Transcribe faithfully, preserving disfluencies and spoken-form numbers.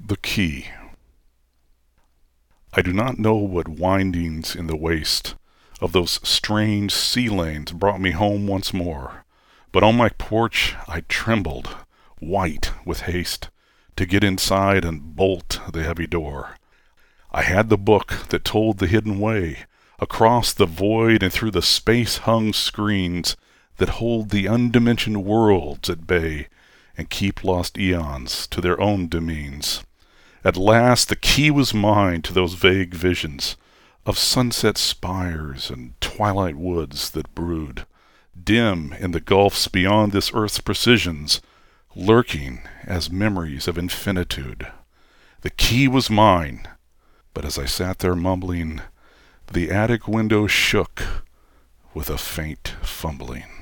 The Key. I do not know what windings in the waste of those strange sea lanes brought me home once more, but on my porch I trembled, white with haste, to get inside and bolt the heavy door. I had the book that told the hidden way across the void and through the space-hung screens that hold the undimensioned worlds at bay and keep lost eons to their own demesnes. At last the key was mine to those vague visions of sunset spires and twilight woods that brood, dim in the gulfs beyond this earth's precisions, lurking as memories of infinitude. The key was mine, but as I sat there mumbling, the attic window shook with a faint fumbling.